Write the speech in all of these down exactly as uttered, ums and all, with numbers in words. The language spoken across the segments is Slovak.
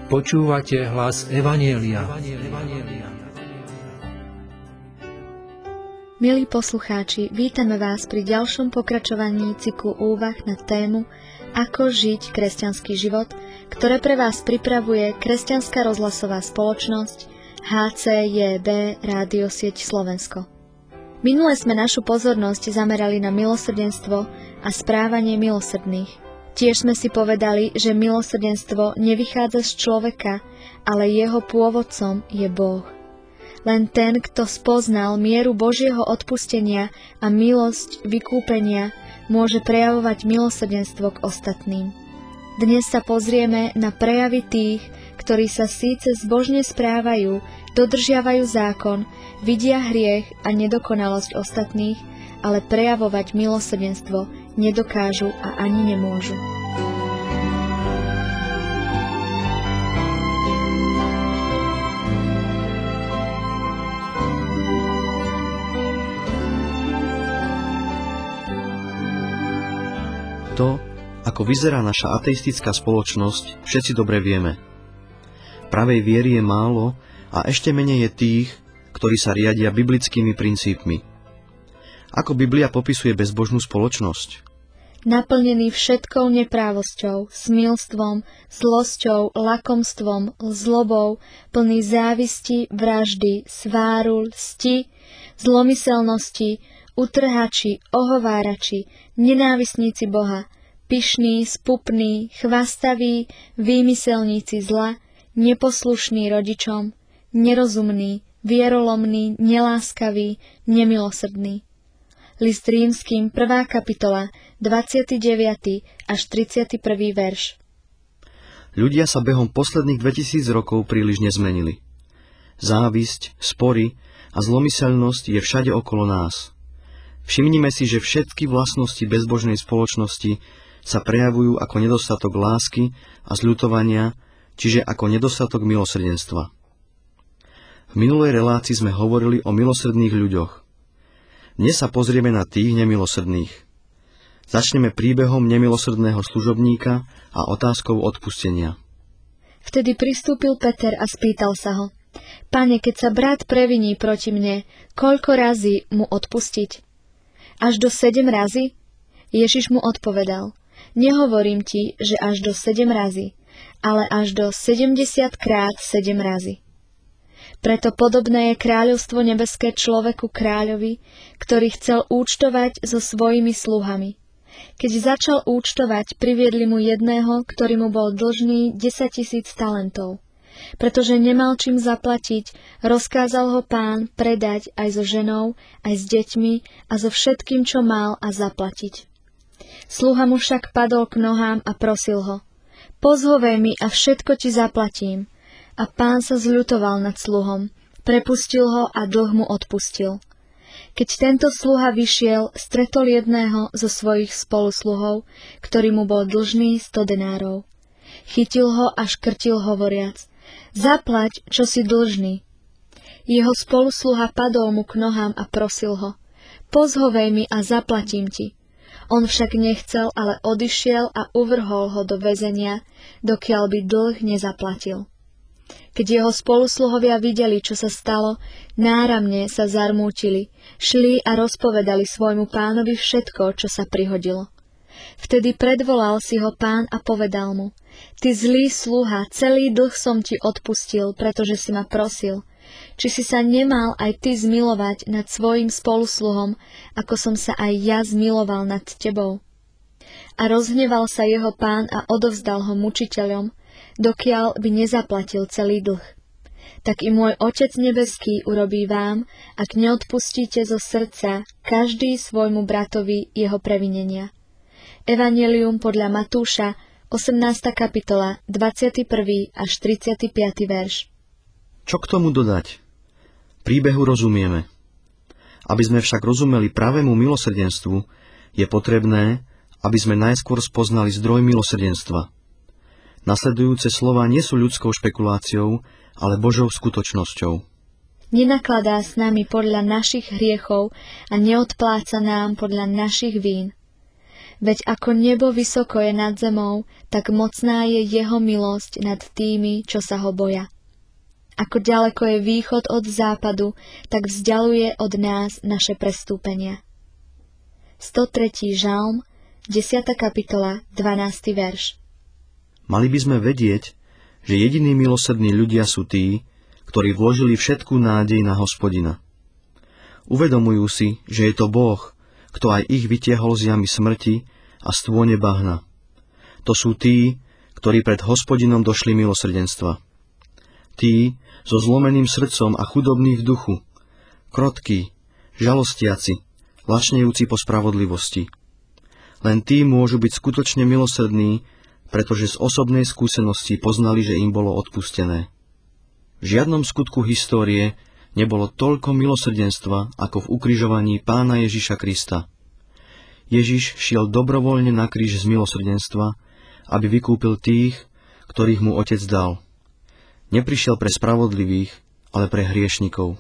Počúvate hlas Evanjelia. Milí poslucháči, vítame vás pri ďalšom pokračovaní cyklu úvah na tému Ako žiť kresťanský život, ktoré pre vás pripravuje Kresťanská rozhlasová spoločnosť há cé jé bé Rádio Sieť Slovensko. Minule sme našu pozornosť zamerali na milosrdenstvo a správanie milosrdných. Tiež sme si povedali, že milosrdenstvo nevychádza z človeka, ale jeho pôvodcom je Boh. Len ten, kto spoznal mieru Božieho odpustenia a milosť vykúpenia, môže prejavovať milosrdenstvo k ostatným. Dnes sa pozrieme na prejavy tých, ktorí sa síce zbožne správajú, dodržiavajú zákon, vidia hriech a nedokonalosť ostatných, ale prejavovať milosrdenstvo nedokážu a ani nemôžu. To, ako vyzerá naša ateistická spoločnosť, všetci dobre vieme. Pravej viery je málo a ešte menej je tých, ktorí sa riadia biblickými princípmi. Ako Biblia popisuje bezbožnú spoločnosť? Naplnený všetkou neprávosťou, smilstvom, zlosťou, lakomstvom, zlobou, plný závisti, vraždy, sváru, lsti, zlomyselnosti, utrhači, ohovárači, nenávisníci Boha, pyšní, spupní, chvastaví, výmyselníci zla, neposlušní rodičom, nerozumní, vierolomní, neláskaví, nemilosrdní. List Rímskym, prvá kapitola, dvadsiaty deviaty až tridsiaty prvý verš. Ľudia sa behom posledných dvetisíc rokov príliš nezmenili. Závisť, spory a zlomyselnosť je všade okolo nás. Všimnime si, že všetky vlastnosti bezbožnej spoločnosti sa prejavujú ako nedostatok lásky a zľutovania, čiže ako nedostatok milosrdenstva. V minulej relácii sme hovorili o milosrdných ľuďoch. Dnes sa pozrieme na tých nemilosrdných. Začneme príbehom nemilosrdného služobníka a otázkou odpustenia. Vtedy pristúpil Peter a spýtal sa ho: Pane, keď sa brat previní proti mne, koľko razy mu odpustiť? Až do sedem razy? Ježiš mu odpovedal: Nehovorím ti, že až do sedem razy, ale až do sedemdesiatkrát sedem razy. Preto podobné je kráľovstvo nebeské človeku kráľovi, ktorý chcel účtovať so svojimi sluhami. Keď začal účtovať, priviedli mu jedného, ktorý mu bol dlžný desaťtisíc talentov. Pretože nemal čím zaplatiť, rozkázal ho pán predať aj so ženou, aj s deťmi a so všetkým, čo mal, a zaplatiť. Sluha mu však padol k nohám a prosil ho: Pozhovej mi a všetko ti zaplatím. A pán sa zľutoval nad sluhom, prepustil ho a dlh mu odpustil. Keď tento sluha vyšiel, stretol jedného zo svojich spolusluhov, ktorý mu bol dlžný sto denárov. Chytil ho a škrtil hovoriac: Zaplať, čo si dlžný. Jeho spolusluha padol mu k nohám a prosil ho: Pozhovej mi a zaplatím ti. On však nechcel, ale odišiel a uvrhol ho do väzenia, dokiaľ by dlh nezaplatil. Keď jeho spolusluhovia videli, čo sa stalo, náramne sa zarmútili, šli a rozpovedali svojmu pánovi všetko, čo sa prihodilo. Vtedy predvolal si ho pán a povedal mu: Ty zlý sluha, celý dlh som ti odpustil, pretože si ma prosil. Či si sa nemal aj ty zmilovať nad svojim spolusluhom, ako som sa aj ja zmiloval nad tebou? A rozhneval sa jeho pán a odovzdal ho mučiteľom, dokiaľ by nezaplatil celý dlh. Tak i môj Otec nebeský urobí vám, ak neodpustíte zo srdca každý svojmu bratovi jeho previnenia. Evanjelium podľa Matúša, osemnásta kapitola, dvadsiaty prvý až tridsiaty piaty verš. Čo k tomu dodať? Príbehu rozumieme. Aby sme však rozumeli pravému milosrdenstvu, je potrebné, aby sme najskôr spoznali zdroj milosrdenstva. Nasledujúce slová nie sú ľudskou špekuláciou, ale Božou skutočnosťou. Nenakladá s nami podľa našich hriechov a neodpláca nám podľa našich vín. Veď ako nebo vysoko je nad zemou, tak mocná je jeho milosť nad tými, čo sa ho boja. Ako ďaleko je východ od západu, tak vzdialuje od nás naše prestúpenia. stotretí žalm, desiata kapitola, dvanásty verš. Mali by sme vedieť, že jediní milosrdní ľudia sú tí, ktorí vložili všetkú nádej na Hospodina. Uvedomujú si, že je to Boh, kto aj ich vytiahol z jamy smrti a z tône bahna. To sú tí, ktorí pred Hospodinom došli milosrdenstva. Tí, so zlomeným srdcom a chudobní v duchu, krotkí, žalostiaci, lačnejúci po spravodlivosti. Len tí môžu byť skutočne milosrdní, pretože z osobnej skúsenosti poznali, že im bolo odpustené. V žiadnom skutku histórie nebolo toľko milosrdenstva, ako v ukrižovaní Pána Ježiša Krista. Ježiš šiel dobrovoľne na kríž z milosrdenstva, aby vykúpil tých, ktorých mu Otec dal. Neprišiel pre spravodlivých, ale pre hriešnikov.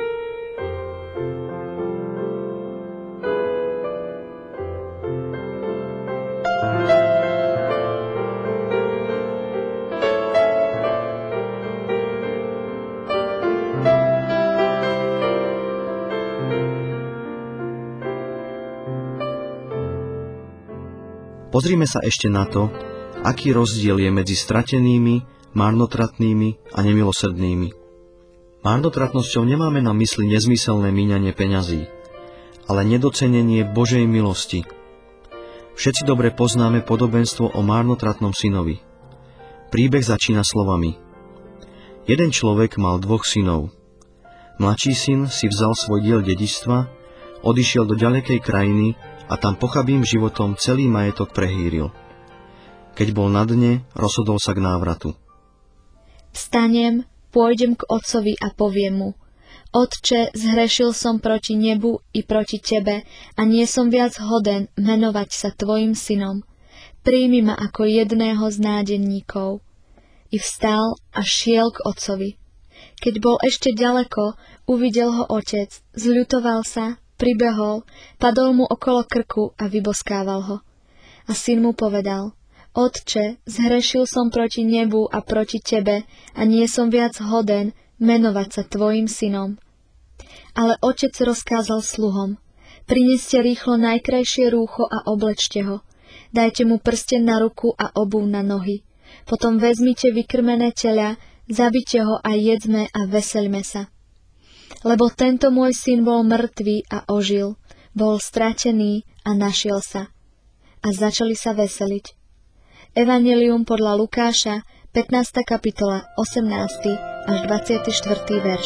Pozrime sa ešte na to, aký rozdiel je medzi stratenými, marnotratnými a nemilosrdnými. Marnotratnosťou nemáme na mysli nezmyselné míňanie peňazí, ale nedocenenie Božej milosti. Všetci dobre poznáme podobenstvo o marnotratnom synovi. Príbeh začína slovami. Jeden človek mal dvoch synov. Mladší syn si vzal svoj diel dedičstva, odišiel do ďalekej krajiny a tam pochabým životom celý majetok prehýril. Keď bol na dne, rozhodol sa k návratu. Vstanem, pôjdem k otcovi a poviem mu: Otče, zhrešil som proti nebu i proti tebe a nie som viac hoden menovať sa tvojim synom. Príjmi ma ako jedného z nádenníkov. I vstal a šiel k otcovi. Keď bol ešte ďaleko, uvidel ho otec, zľutoval sa, pribehol, padol mu okolo krku a vyboskával ho. A syn mu povedal: Otče, zhrešil som proti nebu a proti tebe a nie som viac hoden menovať sa tvojim synom. Ale otec rozkázal sluhom: Prineste rýchlo najkrajšie rúcho a oblečte ho. Dajte mu prsten na ruku a obuv na nohy. Potom vezmite vykrmené teľa, zabite ho a jedzme a veseľme sa. Lebo tento môj syn bol mŕtvý a ožil, bol stratený a našiel sa. A začali sa veseliť. Evanjelium podľa Lukáša, pätnásta kapitola, osemnásty až dvadsiaty štvrtý verš.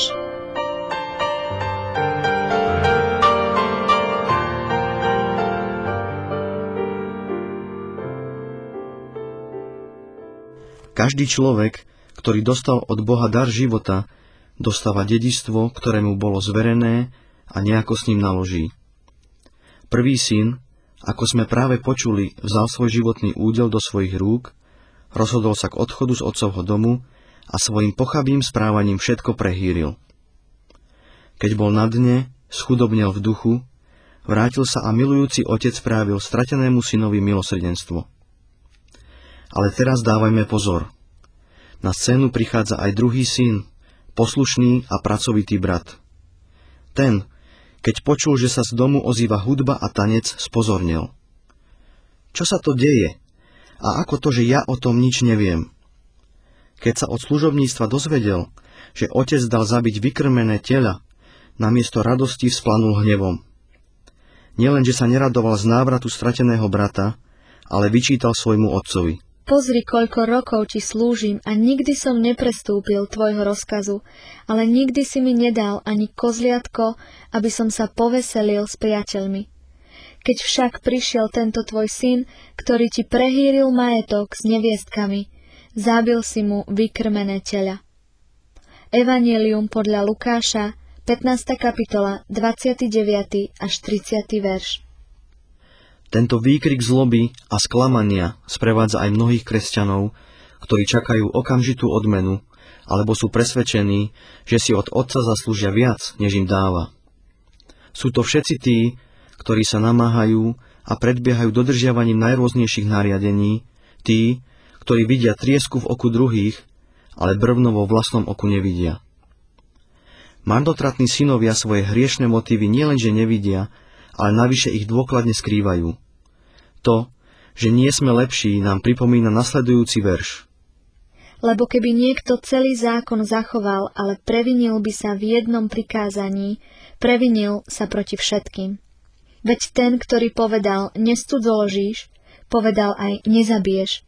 Každý človek, ktorý dostal od Boha dar života, dostáva dedičstvo, ktoré mu bolo zverené a nejako s ním naloží. Prvý syn, ako sme práve počuli, vzal svoj životný údel do svojich rúk, rozhodol sa k odchodu z otcovho domu a svojim pochabým správaním všetko prehýril. Keď bol na dne, schudobnel v duchu, vrátil sa a milujúci otec správil stratenému synovi milosrdenstvo. Ale teraz dávajme pozor. Na scénu prichádza aj druhý syn, poslušný a pracovitý brat. Ten, keď počul, že sa z domu ozýva hudba a tanec, spozornil. Čo sa to deje? A ako to, že ja o tom nič neviem? Keď sa od služobníctva dozvedel, že otec dal zabiť vykrmené teľa, namiesto radosti vzplanul hnevom. Nielenže sa neradoval z návratu strateného brata, ale vyčítal svojmu otcovi. Pozri, koľko rokov ti slúžim a nikdy som neprestúpil tvojho rozkazu, ale nikdy si mi nedal ani kozliatko, aby som sa poveselil s priateľmi. Keď však prišiel tento tvoj syn, ktorý ti prehýril majetok s neviestkami, zabil si mu vykrmené teľa. Evanjelium podľa Lukáša, pätnásta kapitola, dvadsiaty deviaty až tridsiaty verš. Tento výkrik zloby a sklamania sprevádza aj mnohých kresťanov, ktorí čakajú okamžitú odmenu, alebo sú presvedčení, že si od otca zaslúžia viac, než im dáva. Sú to všetci tí, ktorí sa namáhajú, a predbiehajú dodržiavaním najrôznejších nariadení, tí, ktorí vidia triesku v oku druhých, ale brvno vo vlastnom oku nevidia. Marnotratní synovia svoje hriešne motívy nielenže nevidia, ale navyše ich dôkladne skrývajú. To, že nie sme lepší, nám pripomína nasledujúci verš. Lebo keby niekto celý zákon zachoval, ale previnil by sa v jednom prikázaní, previnil sa proti všetkým. Veď ten, ktorý povedal, nescudzoložíš, povedal aj nezabiješ.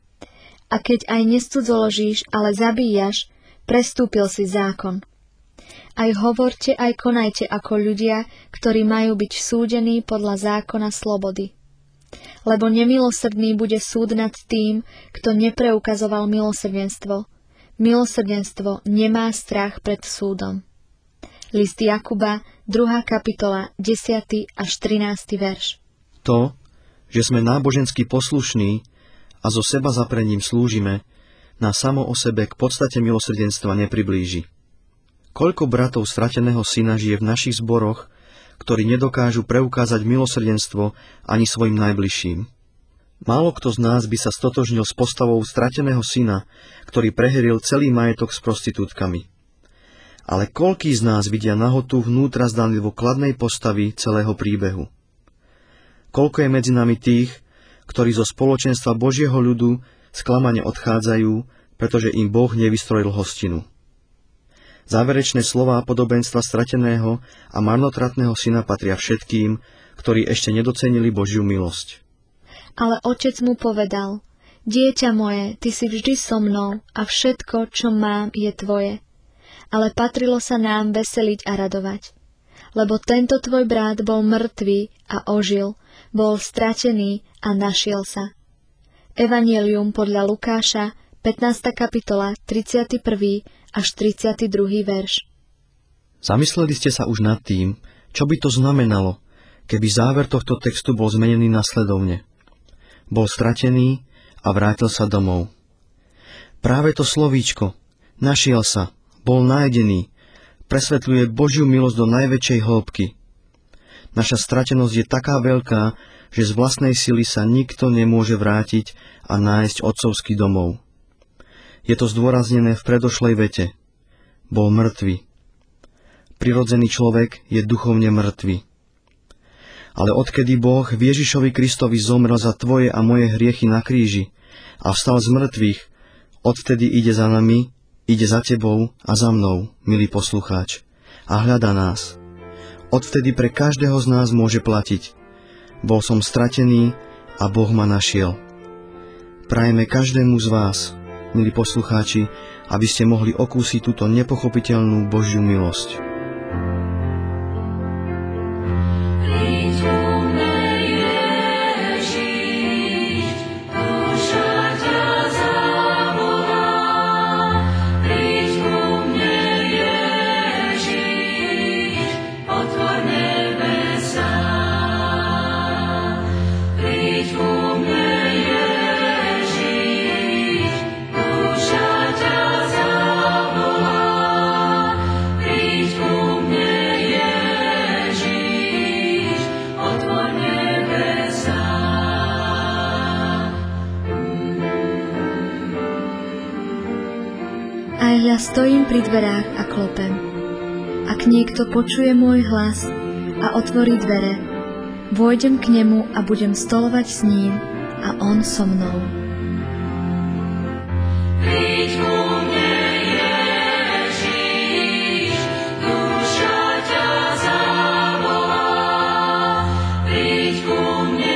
A keď aj nescudzoložíš, ale zabíjaš, prestúpil si zákon. Aj hovorte, aj konajte ako ľudia, ktorí majú byť súdení podľa zákona slobody. Lebo nemilosrdný bude súd nad tým, kto nepreukazoval milosrdenstvo. Milosrdenstvo nemá strach pred súdom. List Jakuba, druhá kapitola, desiaty až trinásty verš. To, že sme nábožensky poslušní a zo seba zaprením slúžime, nás samo o sebe k podstate milosrdenstva nepriblíži. Koľko bratov strateného syna žije v našich zboroch, ktorí nedokážu preukázať milosrdenstvo ani svojim najbližším. Málo kto z nás by sa stotožnil s postavou strateného syna, ktorý preheril celý majetok s prostitútkami. Ale koľký z nás vidia nahotu vnútra zdanlivo kladnej postavy celého príbehu? Koľko je medzi nami tých, ktorí zo spoločenstva Božieho ľudu sklamane odchádzajú, pretože im Boh nevystrojil hostinu. Záverečné slová podobenstva strateného a marnotratného syna patria všetkým, ktorí ešte nedocenili Božiu milosť. Ale otec mu povedal, dieťa moje, ty si vždy so mnou a všetko, čo mám, je tvoje. Ale patrilo sa nám veseliť a radovať. Lebo tento tvoj brat bol mŕtvý a ožil, bol stratený a našiel sa. Evanjelium podľa Lukáša, pätnásta kapitola, tridsiaty prvý až tridsiaty druhý verš. Zamysleli ste sa už nad tým, čo by to znamenalo, keby záver tohto textu bol zmenený nasledovne. Bol stratený a vrátil sa domov. Práve to slovíčko, našiel sa, bol nájdený, presvetľuje Božiu milosť do najväčšej hĺbky. Naša stratenosť je taká veľká, že z vlastnej sily sa nikto nemôže vrátiť a nájsť otcovský domov. Je to zdôraznené v predošlej vete. Bol mŕtvy. Prirodzený človek je duchovne mŕtvy. Ale odkedy Boh v Ježišovi Kristovi zomrel za tvoje a moje hriechy na kríži a vstal z mŕtvych, odtedy ide za nami, ide za tebou a za mnou, milý poslucháč, a hľadá nás. Odvtedy pre každého z nás môže platiť. Bol som stratený a Boh ma našiel. Prajeme každému z vás, milí poslucháči, aby ste mohli okúsiť túto nepochopiteľnú Božiu milosť. Ja stojím pri dverách a klopem. Ak niekto počuje môj hlas a otvorí dvere, vôjdem k nemu a budem stolovať s ním a on so mnou. Príď ku mne, Ježiš, duša ťa zavolá. Príď ku mne,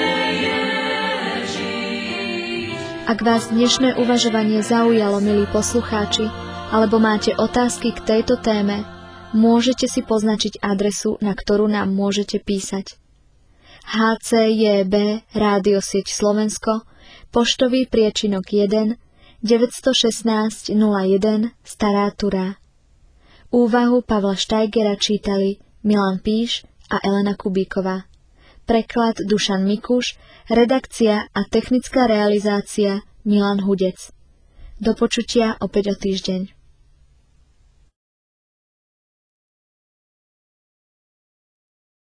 Ježiš. Ak vás dnešné uvažovanie zaujalo, milí poslucháči, alebo máte otázky k tejto téme, môžete si poznačiť adresu, na ktorú nám môžete písať. há cé jé bé Rádiosieť Slovensko, poštový priečinok jeden, deväťstošestnásť nula jeden, Stará Turá. Úvahu Pavla Štajgera čítali Milan Píš a Elena Kubíková. Preklad Dušan Mikuš, redakcia a technická realizácia Milan Hudec. Do počutia opäť o týždeň.